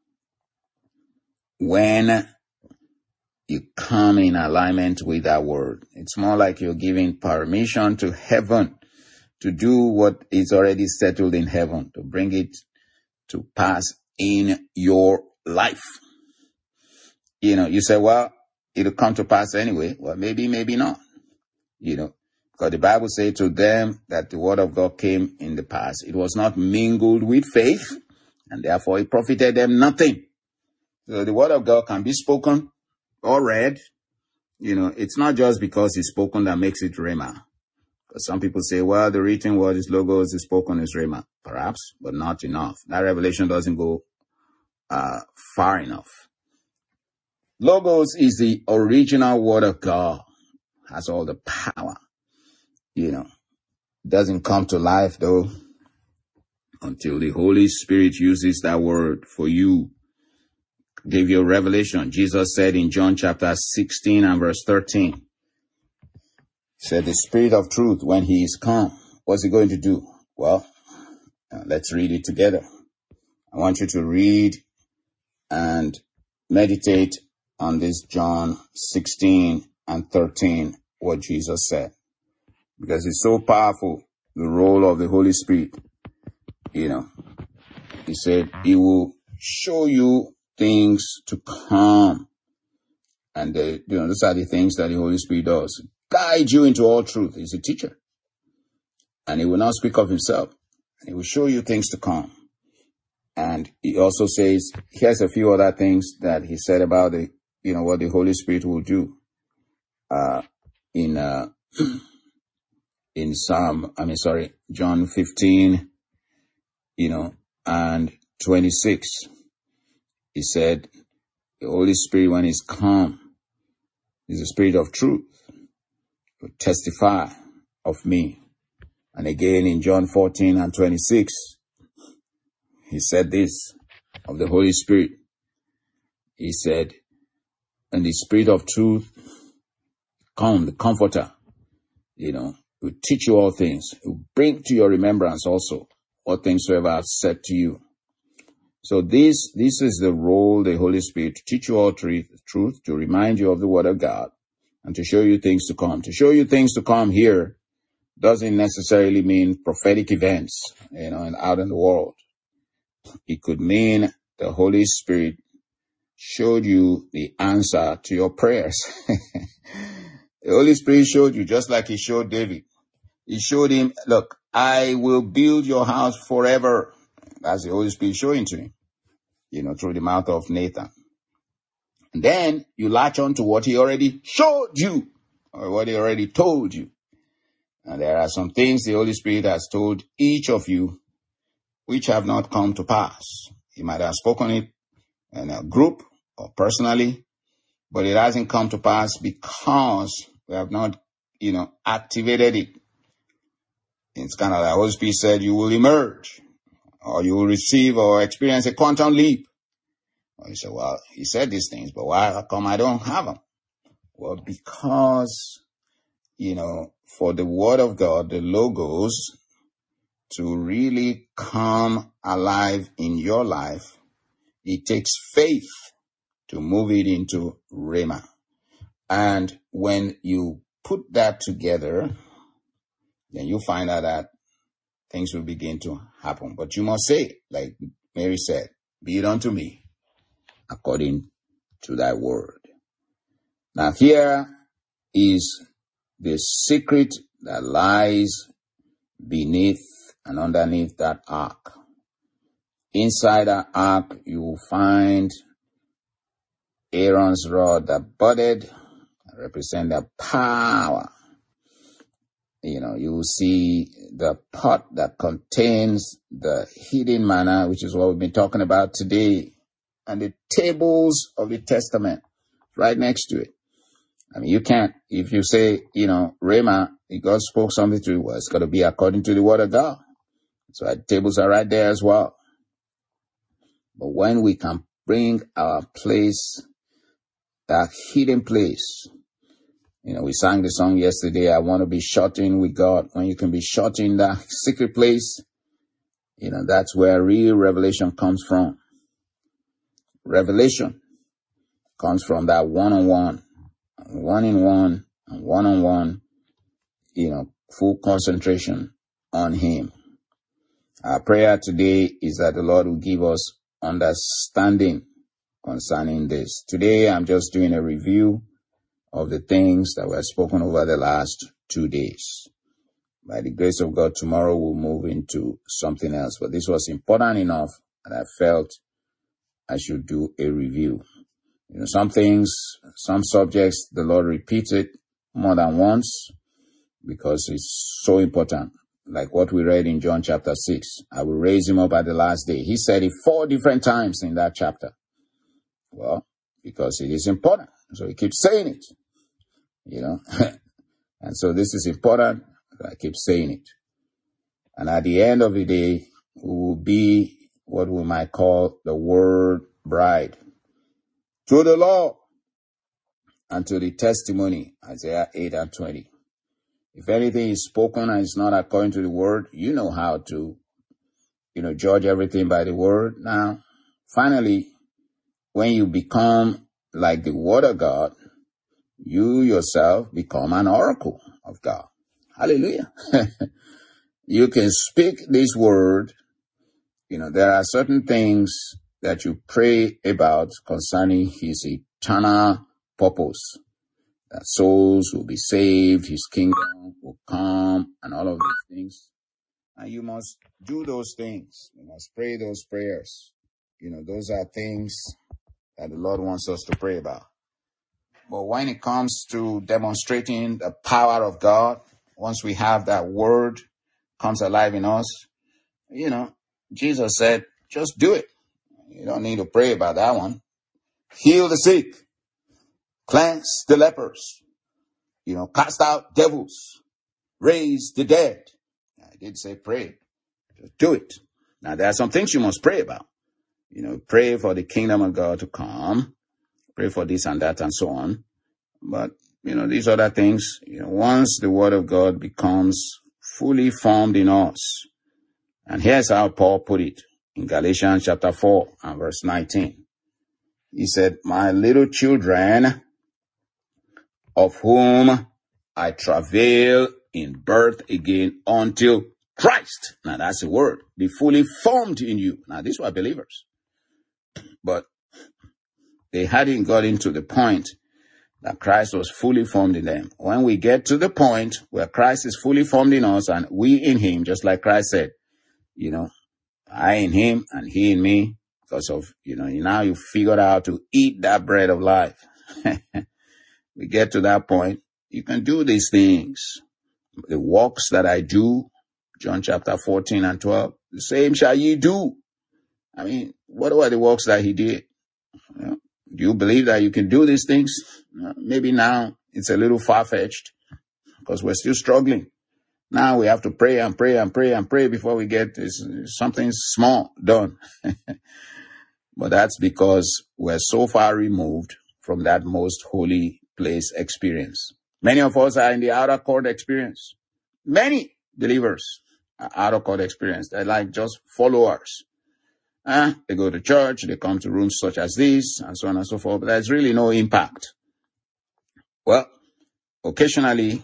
when you come in alignment with that word, it's more like you're giving permission to heaven to do what is already settled in heaven, to bring it to pass in your life. You know, you say, well, it'll come to pass anyway. Well, maybe, maybe not. You know, because the Bible says to them that the word of God came in the past. It was not mingled with faith, and therefore it profited them nothing. So the word of God can be spoken or read. You know, it's not just because it's spoken that makes it Rhema. Because some people say, well, the written word is logos, the spoken is Rhema. Perhaps, but not enough. That revelation doesn't go uh, far enough. Logos is the original word of God. Has all the power. You know, doesn't come to life though until the Holy Spirit uses that word for you. Give you a revelation. Jesus said in John chapter sixteen and verse thirteen, he said, the Spirit of truth, when he is come, what's he going to do? Well, uh, let's read it together. I want you to read and meditate on this John sixteen and thirteen, what Jesus said. Because it's so powerful, the role of the Holy Spirit. You know, he said, he will show you things to come. And, the, you know, those are the things that the Holy Spirit does. Guide you into all truth. He's a teacher. And he will not speak of himself. He will show you things to come. And he also says, here's a few other things that he said about the, you know, what the Holy Spirit will do. Uh, in, uh, in Psalm, I mean, sorry, John fifteen, you know, and twenty-six. He said, the Holy Spirit, when he's come, is the Spirit of truth, will testify of me. And again in John fourteen and twenty-six, he said this of the Holy Spirit. He said, and the Spirit of truth, come, the Comforter, you know, will teach you all things. It will bring to your remembrance also what things soever I've said to you. So this, this is the role of the Holy Spirit, to teach you all truth, truth, to remind you of the Word of God, and to show you things to come. To show you things to come here doesn't necessarily mean prophetic events, you know, and out in the world. It could mean the Holy Spirit showed you the answer to your prayers. The Holy Spirit showed you, just like he showed David. He showed him, look, I will build your house forever. That's the Holy Spirit showing to him, you know, through the mouth of Nathan. And then you latch on to what he already showed you, or what he already told you. And there are some things the Holy Spirit has told each of you which have not come to pass. He might have spoken it in a group or personally, but it hasn't come to pass because we have not, you know, activated it. It's kind of like the Holy Spirit said, you will emerge, or you will receive or experience a quantum leap. Or you say, well, he said these things, but why how come I don't have them? Well, because, you know, for the Word of God, the Logos, to really come alive in your life, it takes faith to move it into Rhema. And when you put that together, then you find out that things will begin to happen. But you must say, like Mary said, be it unto me according to thy word. Now here is the secret that lies beneath and underneath that ark. Inside that ark, you will find Aaron's rod that budded, represent the power. You know, you will see the pot that contains the hidden manna, which is what we've been talking about today, and the tables of the testament right next to it. I mean, you can't, if you say, you know, Rhema, God spoke something to you, well, it's got to be according to the word of God. So the tables are right there as well. But when we can bring our place, that hidden place, you know, we sang the song yesterday, I want to be shut in with God. When you can be shut in that secret place, you know, that's where real revelation comes from. Revelation comes from that one-on-one, one-in-one, and one-on-one, you know, full concentration on Him. Our prayer today is that the Lord will give us understanding concerning this. Today, I'm just doing a review of the things that were spoken over the last two days. By the grace of God, tomorrow we'll move into something else. But this was important enough that I felt I should do a review. You know, some things, some subjects, the Lord repeats it more than once because it's so important. Like what we read in John chapter six. I will raise him up at the last day. He said it four different times in that chapter. Well, because it is important. So he keeps saying it, you know. And so this is important. I keep saying it. And at the end of the day, we will be what we might call the word bride. To the law and to the testimony, Isaiah eight and twenty. If anything is spoken and it's not according to the word, you know how to, you know, judge everything by the word. Now, finally, when you become like the word of God, you yourself become an oracle of God. Hallelujah. You can speak this word. You know, there are certain things that you pray about concerning His eternal purpose. That souls will be saved, His kingdom will come, and all of these things. And you must do those things. You must pray those prayers. You know, those are things that the Lord wants us to pray about. But when it comes to demonstrating the power of God, once we have that word comes alive in us, you know, Jesus said, just do it. You don't need to pray about that one. Heal the sick. Cleanse the lepers. You know, cast out devils. Raise the dead. I did say pray. Just do it. Now, there are some things you must pray about. You know, pray for the kingdom of God to come. Pray for this and that and so on. But, you know, these other things, you know, once the word of God becomes fully formed in us, and here's how Paul put it in Galatians chapter four and verse nineteen. He said, my little children, of whom I travail in birth again until Christ. Now that's the word. Be fully formed in you. Now these were believers. But they hadn't gotten to the point that Christ was fully formed in them. When we get to the point where Christ is fully formed in us and we in him, just like Christ said, you know, I in him and he in me, because of, you know, now you figured out how to eat that bread of life. We get to that point, you can do these things. The works that I do, John chapter fourteen and twelve, the same shall ye do. I mean, what were the works that he did? You know, do you believe that you can do these things? Uh, maybe now it's a little far-fetched because we're still struggling. Now we have to pray and pray and pray and pray before we get this, something small done. But that's because we're so far removed from that most holy place experience. Many of us are in the outer court experience. Many believers are outer court experience. They're like just followers. Uh, they go to church, they come to rooms such as this, and so on and so forth, but there's really no impact. Well, occasionally,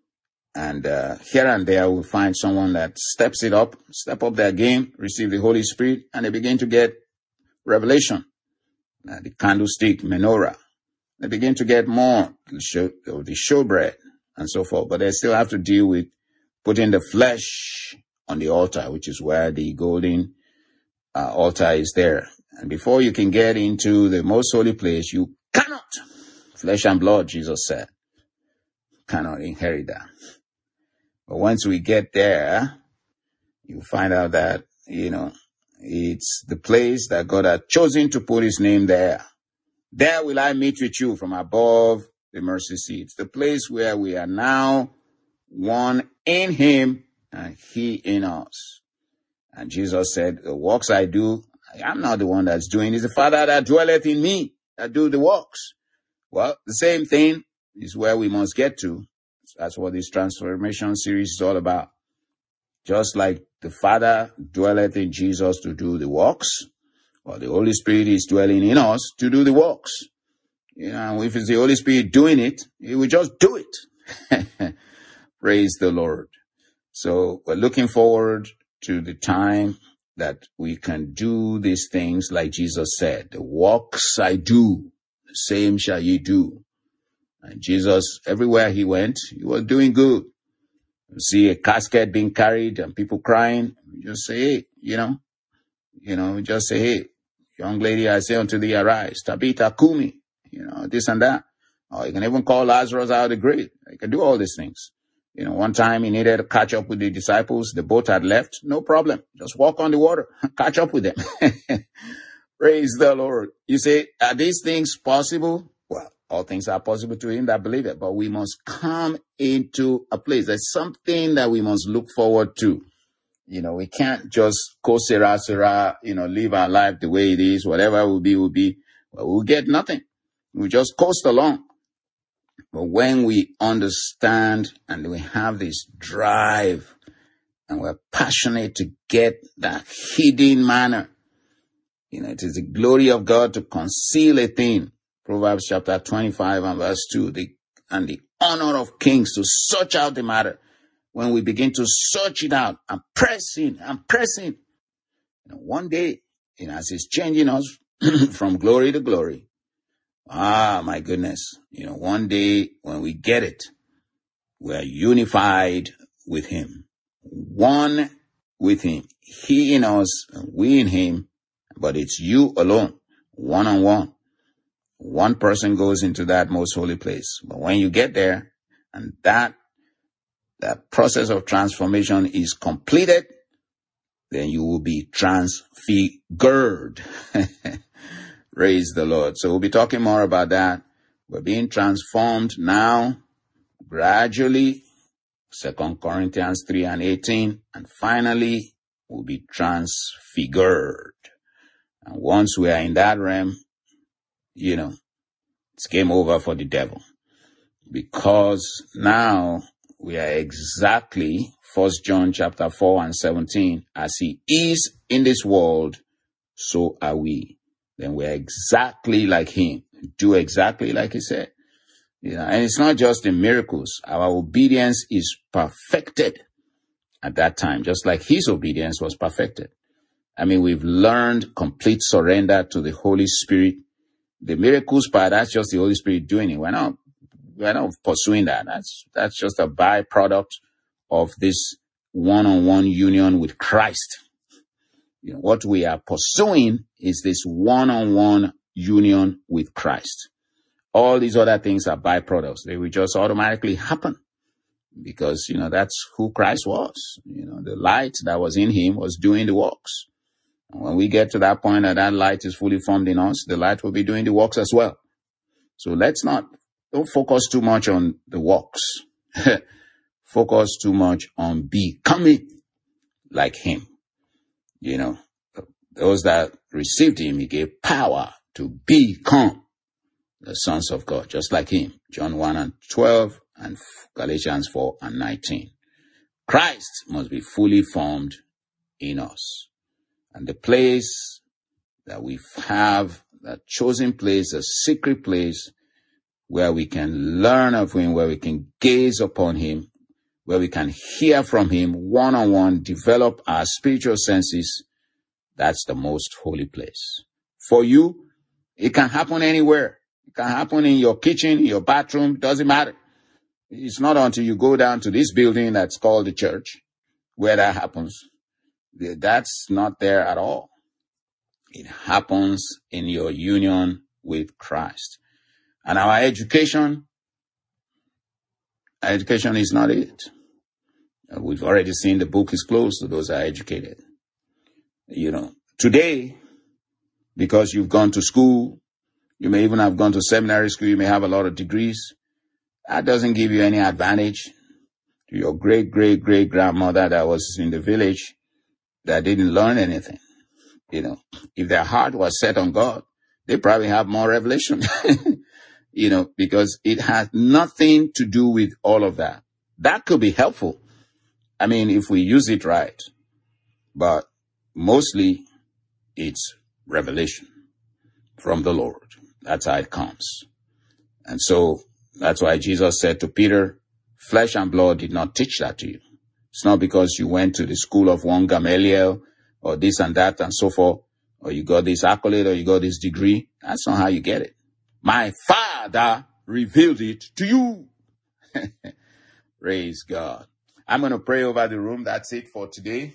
and uh, here and there, we'll find someone that steps it up, step up their game, receive the Holy Spirit, and they begin to get revelation, uh, the candlestick, menorah. They begin to get more the show, the showbread and so forth, but they still have to deal with putting the flesh on the altar, which is where the golden uh, altar is there. And before you can get into the most holy place, you cannot, flesh and blood, Jesus said, cannot inherit that. But once we get there, you find out that, you know, it's the place that God had chosen to put his name there. There will I meet with you from above the mercy seat. It's the place where we are now one in him and he in us. And Jesus said, the works I do, I'm not the one that's doing. It's the Father that dwelleth in me that do the works. Well, the same thing is where we must get to. That's what this transformation series is all about. Just like the Father dwelleth in Jesus to do the works, or the Holy Spirit is dwelling in us to do the works. You know, if it's the Holy Spirit doing it, he will just do it. Praise the Lord. So we're looking forward to the time that we can do these things like Jesus said. The works I do, the same shall ye do. And Jesus, everywhere he went, he was doing good. You see a casket being carried and people crying, you just say, hey, you know, you know, just say, hey, young lady, I say unto thee, arise, Tabitha Kumi, you know, this and that. Or you can even call Lazarus out of the grave. You can do all these things. You know, one time he needed to catch up with the disciples. The boat had left. No problem. Just walk on the water. Catch up with them. Praise the Lord. You say, are these things possible? Well, all things are possible to him that believe it. But we must come into a place. There's something that we must look forward to. You know, we can't just go sera sera, you know, live our life the way it is. Whatever will be, will be. Well, we'll get nothing. We'll just coast along. But when we understand and we have this drive and we're passionate to get that hidden manna, you know, it is the glory of God to conceal a thing. Proverbs chapter twenty-five and verse two, the, and the honor of kings to search out the matter. When we begin to search it out and press in and press in, you know, one day, you know, as he's changing us from glory to glory, ah, my goodness, you know, one day when we get it, we are unified with him, one with him, he in us, and we in him, but it's you alone, one on one. One person goes into that most holy place. But when you get there and that, that process of transformation is completed, then you will be transfigured. Praise the Lord. So we'll be talking more about that. We're being transformed now, gradually, Second Corinthians three and eighteen, and finally, we'll be transfigured. And once we are in that realm, you know, it's game over for the devil. Because now we are exactly First John chapter four and seventeen, as he is in this world, so are we. Then we're exactly like him. Do exactly like he said. You know, and it's not just the miracles. Our obedience is perfected at that time, just like his obedience was perfected. I mean, we've learned complete surrender to the Holy Spirit. The miracles part, that's just the Holy Spirit doing it. We're not, we're not pursuing that. That's, that's just a byproduct of this one-on-one union with Christ. You know, what we are pursuing is this one-on-one union with Christ. All these other things are byproducts. They will just automatically happen because, you know, that's who Christ was. You know, the light that was in him was doing the works. And when we get to that point that that light is fully formed in us, the light will be doing the works as well. So let's not, don't focus too much on the works. Focus too much on becoming like him. You know, those that received him, he gave power to become the sons of God, just like him. John one and twelve and Galatians four and nineteen. Christ must be fully formed in us. And the place that we have, that chosen place, a secret place where we can learn of him, where we can gaze upon him, where we can hear from him one-on-one, develop our spiritual senses, that's the most holy place. For you, it can happen anywhere. It can happen in your kitchen, in your bathroom, doesn't matter. It's not until you go down to this building that's called the church where that happens. That's not there at all. It happens in your union with Christ. And our education, our education is not it. We've already seen the book is closed to those who are educated. You know, today, because you've gone to school, you may even have gone to seminary school, you may have a lot of degrees. That doesn't give you any advantage to your great, great, great grandmother that was in the village that didn't learn anything. You know, if their heart was set on God, they probably have more revelation, you know, because it has nothing to do with all of that. That could be helpful. I mean, if we use it right, but mostly it's revelation from the Lord. That's how it comes. And so that's why Jesus said to Peter, flesh and blood did not teach that to you. It's not because you went to the school of one Gamaliel or this and that and so forth, or you got this accolade or you got this degree. That's not how you get it. My Father revealed it to you. Praise God. I'm going to pray over the room. That's it for today.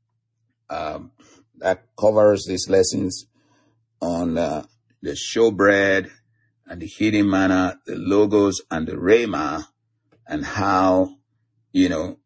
Um, that covers these lessons on uh, the showbread and the hidden manna, the logos and the rhema, and how, you know,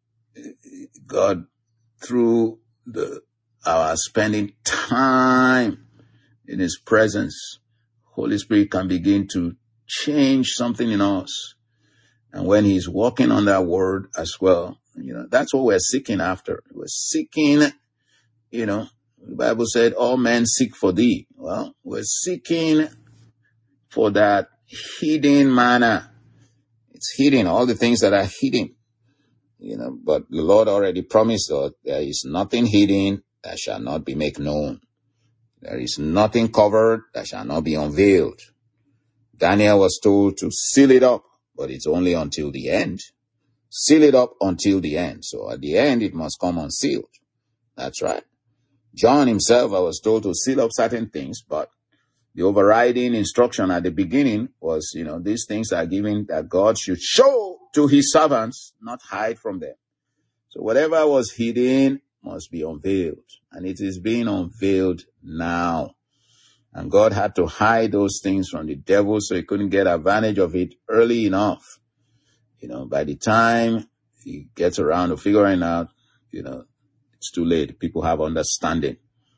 God, through the our spending time in his presence, Holy Spirit can begin to change something in us. And when he's walking on that word as well, you know, that's what we're seeking after. We're seeking, you know, the Bible said, all men seek for thee. Well, we're seeking for that hidden manna. It's hidden, all the things that are hidden, you know, but the Lord already promised us there is nothing hidden that shall not be made known. There is nothing covered that shall not be unveiled. Daniel was told to seal it up, but it's only until the end. Seal it up until the end. So at the end, it must come unsealed. That's right. John himself, I was told to seal up certain things, but the overriding instruction at the beginning was, you know, these things are given that God should show to his servants, not hide from them. So whatever was hidden must be unveiled, and it is being unveiled now. And God had to hide those things from the devil so he couldn't get advantage of it early enough. You know, by the time he gets around to figuring out, you know, it's too late. People have understanding.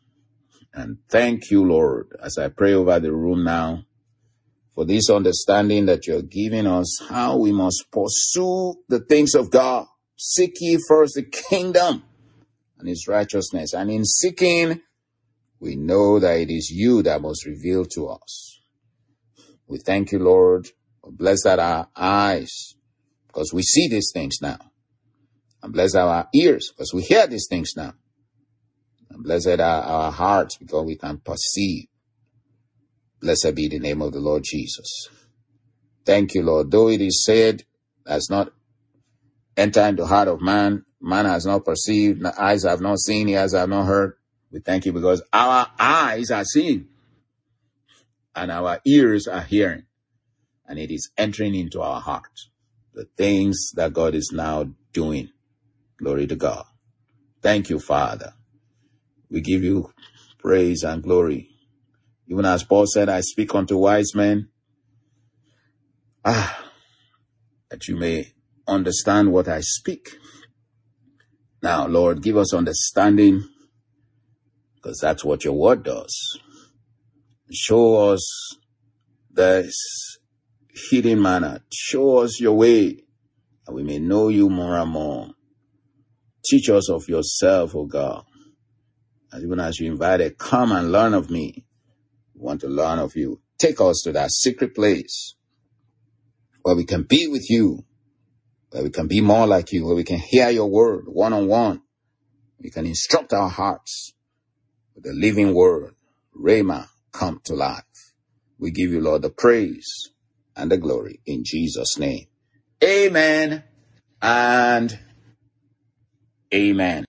And thank you, Lord, as I pray over the room now, for this understanding that you're giving us, how we must pursue the things of God. Seek ye first the kingdom and his righteousness. And in seeking, we know that it is you that must reveal to us. We thank you, Lord. Bless our eyes, because we see these things now. And bless our ears, because we hear these things now. And blessed are our hearts because we can perceive. Blessed be the name of the Lord Jesus. Thank you, Lord. Though it is said, has not entered into the heart of man, man has not perceived, eyes have not seen, ears have not heard. We thank you because our eyes are seeing and our ears are hearing, and it is entering into our heart. The things that God is now doing. Glory to God. Thank you, Father. We give you praise and glory. Even as Paul said, I speak unto wise men, ah, that you may understand what I speak. Now, Lord, give us understanding, because that's what your word does. Show us this hidden manner. Show us your way, that we may know you more and more. Teach us of yourself, O God. And even as you invited, come and learn of me. We want to learn of you. Take us to that secret place where we can be with you, where we can be more like you, where we can hear your word one-on-one. We can instruct our hearts with the living word. Rhema, come to life. We give you, Lord, the praise and the glory in Jesus' name. Amen and amen.